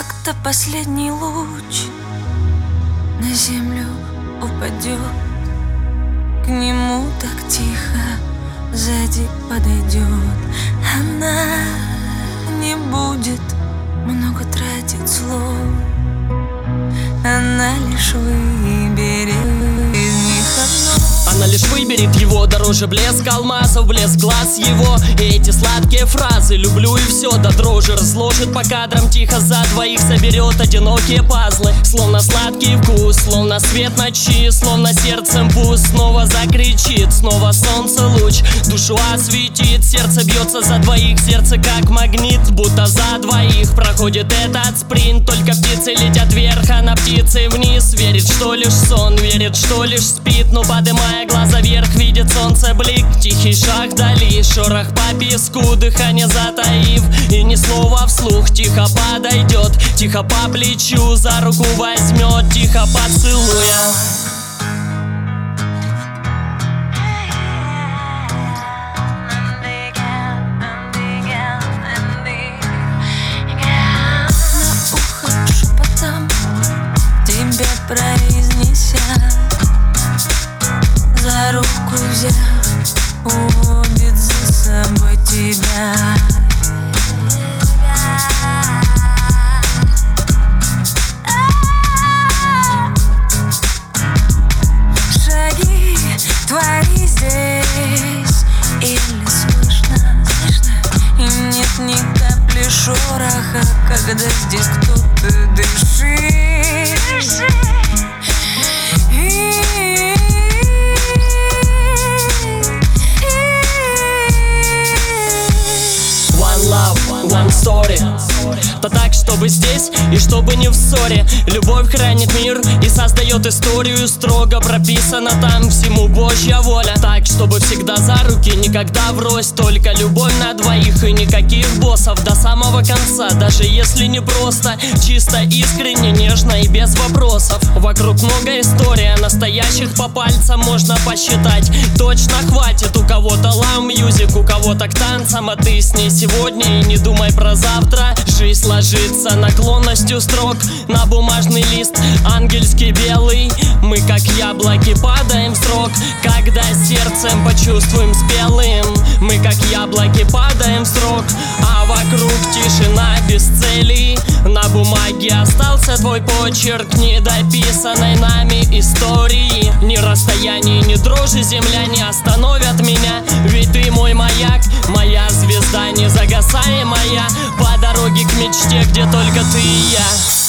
Когда последний луч на землю упадет, к нему так тихо сзади подойдет. Она не будет много тратить слов, она лишь выберет из них одно. Она лишь выберет его, дороже блеск алмазов, блеск глаз его. И эти сладкие фразы «люблю» и все до дрожи разложит по кадрам, тихо за двоих соберет одинокие пазлы. Словно сладкий вкус, словно свет ночи, словно сердцем пуст. Снова закричит, снова солнце луч душу осветит. Сердце бьется за двоих, сердце как магнит, будто за двоих проходит этот спринт. Только птицы летят вверх, а на птицы вниз. Верит, что лишь сон, верит, что лишь спит, но подымая глаза вверх, видит солнце блик. Тихий шаг вдали, шорох по песку, дыхание затаив, и ни слова вслух. Тихо подойдет, тихо по плечу, за руку возьмет, тихо поцелуя. Произнеся, за руку взяв, уводит за собой тебя. Шаги твои здесь или слышно, и нет ни капли шороха, когда здесь кто-то дышит. One story. Да так, чтобы здесь и чтобы не в ссоре. Любовь хранит мир и создает историю. Строго прописана там всему Божья воля. Так, чтобы всегда за руки, никогда врозь. Только любовь на двоих и никаких боссов до самого конца. Даже если не просто, чисто, искренне, нежно и без вопросов. Вокруг много историй, а настоящих по пальцам можно посчитать. Точно хватит, у кого-то loud music, у кого-то к танцам. А ты с ней сегодня и не думай про завтра. Жизнь ложится наклонностью строк на бумажный лист, ангельский белый. Мы как яблоки падаем в срок, когда сердцем почувствуем спелым. Мы как яблоки падаем в срок, а вокруг тишина без цели. На бумаге остался твой почерк недописанной нами истории. Ни расстояние, ни дрожи земля не остановят меня, ведь ты мой маяк, моя звезда незагасаемая, по дороге к мечте, где только ты и я.